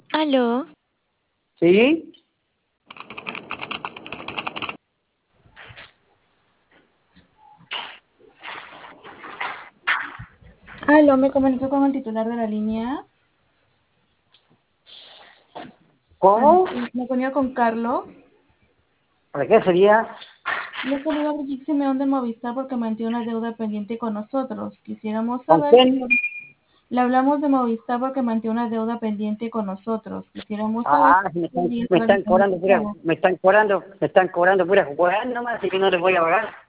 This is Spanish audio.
Aló, ¿Sí? Aló, me comunico con el titular de la línea. ¿Cómo? Me comunico con Carlos. ¿Para qué sería? Le saluda Brigitte Simeón de Movistar porque mantiene una deuda pendiente con nosotros. Quisiéramos ¿Con saber si quién? le hablamos de Movistar porque mantiene una deuda pendiente con nosotros. Quisiéramos saber Ah, si podría realizar el pago. me están cobrando puras jugadas nomás, así que no les voy a pagar.